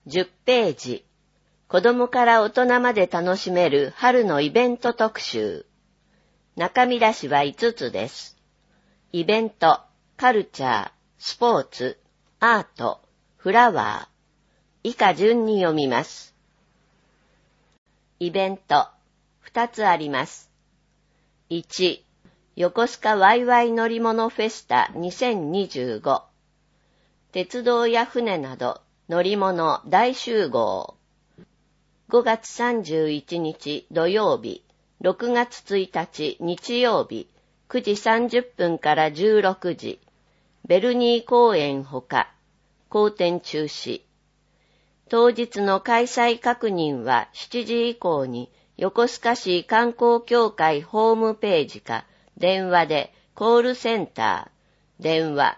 10ページ。子供から大人まで楽しめる春のイベント特集。中見出しは5つです。イベント、カルチャー、スポーツ、アート、フラワー。以下順に読みます。イベント、2つあります。1、横須賀ワイワイ乗り物フェスタ2025。鉄道や船など乗り物大集合。5月31日土曜日、6月1日日曜日、9時30分から16時、ベルニー公園ほか、公展中止。当日の開催確認は7時以降に横須賀市観光協会ホームページか電話でコールセンター、電話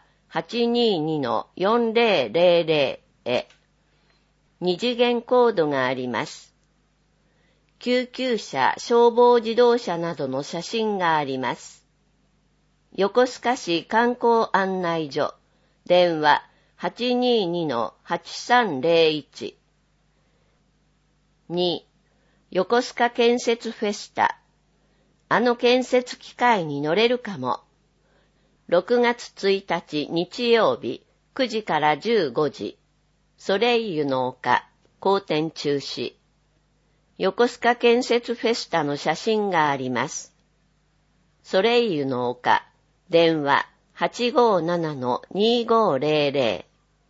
822-4000 へ。二次元コードがあります。救急車、消防自動車などの写真があります。横須賀市観光案内所、電話 822-8301。2、横須賀建設フェスタ。あの建設機械に乗れるかも。6月1日日曜日、9時から15時。ソレイユの丘、公展中止。横須賀建設フェスタの写真があります。ソレイユの丘、電話 857-2500。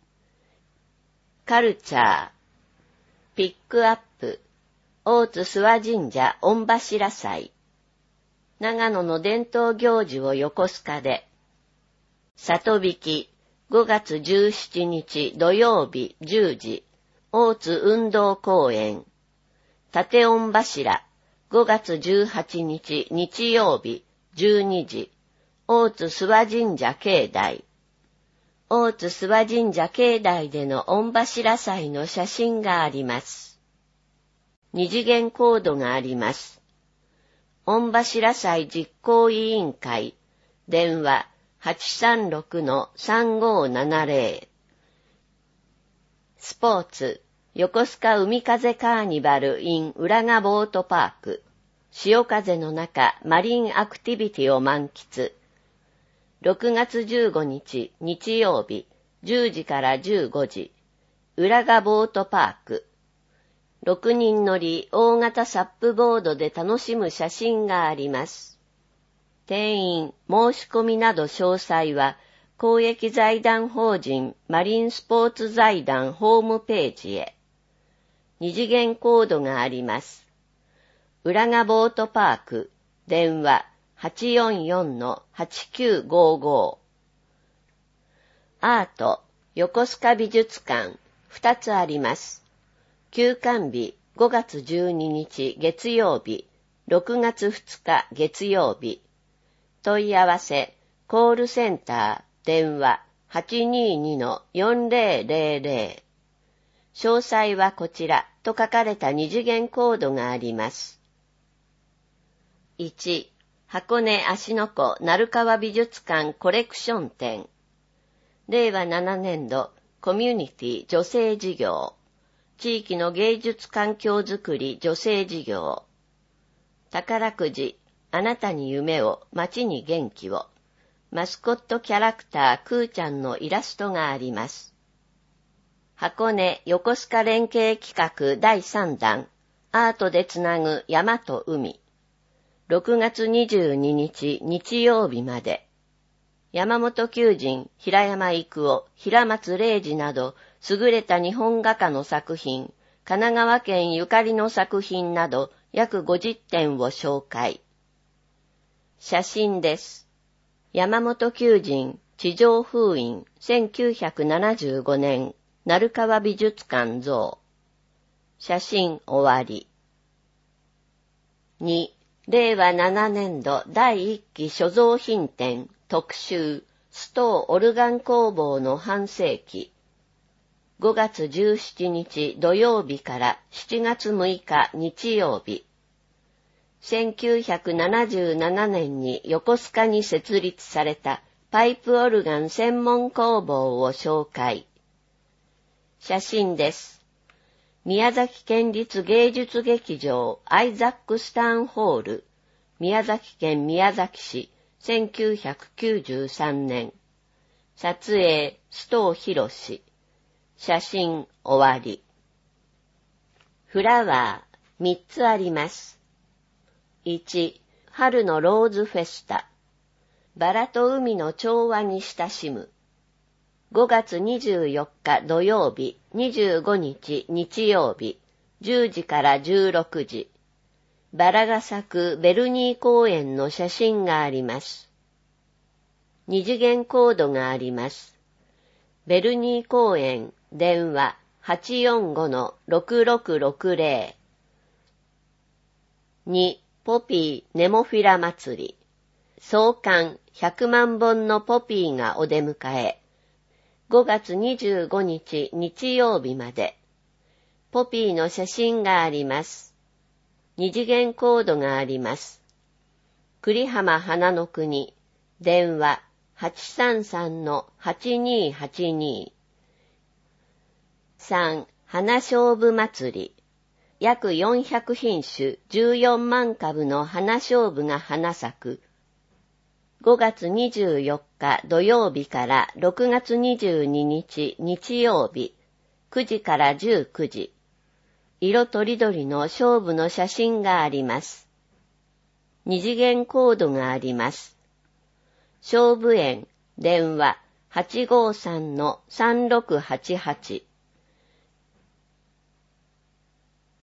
カルチャー。ピックアップ。大津諏訪神社御柱祭。長野の伝統行事を横須賀で。里引き。5月17日土曜日10時、大津運動公園。立御柱、5月18日日曜日12時、大津諏訪神社境内。大津諏訪神社境内での御柱祭の写真があります。二次元コードがあります。御柱祭実行委員会、電話836-3570。スポーツ、横須賀海風カーニバル in 浦賀ボートパーク。潮風の中、マリンアクティビティを満喫。6月15日、日曜日、10時から15時。浦賀ボートパーク。6人乗り大型サップボードで楽しむ写真があります。定員、申し込みなど詳細は、公益財団法人マリンスポーツ財団ホームページへ。二次元コードがあります。浦賀ボートパーク、電話 844-8955。アート、横須賀美術館、2つあります。休館日、5月12日月曜日、6月2日月曜日。問い合わせ、コールセンター、電話 822-4000。詳細はこちらと書かれた二次元コードがあります。1、箱根芦ノ湖鳴川美術館コレクション展。令和7年度コミュニティ女性事業。地域の芸術環境づくり女性事業。宝くじ、あなたに夢を、街に元気を。マスコットキャラクタークーちゃんのイラストがあります。箱根横須賀連携企画第3弾、アートでつなぐ山と海。6月22日日曜日まで。山本求人、平山郁夫、平松礼二など、優れた日本画家の作品、神奈川県ゆかりの作品など、約50点を紹介。写真です。山本求人、地上封印、1975年、鳴川美術館像。写真終わり。2、令和7年度第1期所蔵品展特集、ストーオルガン工房の半世紀。5月17日土曜日から7月6日日曜日。1977年に横須賀に設立されたパイプオルガン専門工房を紹介。写真です。 宮崎県立芸術劇場アイザック・スターンホール、宮崎県宮崎市、1993年。撮影、須藤博士。写真、終わり。フラワー、3つあります。1、春のローズフェスタ。バラと海の調和に親しむ。5月24日土曜日、25日日曜日、10時から16時。バラが咲くベルニー公園の写真があります。二次元コードがあります。ベルニー公園、電話 845-6660。2、ポピーネモフィラ祭り。創刊100万本のポピーがお出迎え。5月25日日曜日まで。ポピーの写真があります。二次元コードがあります。栗浜花の国、電話 833-8282。3、花菖蒲祭り。約400品種14万株の花菖蒲が花咲く。5月24日土曜日から6月22日日曜日、9時から19時。色とりどりの菖蒲の写真があります。二次元コードがあります。菖蒲園、電話 853-3688。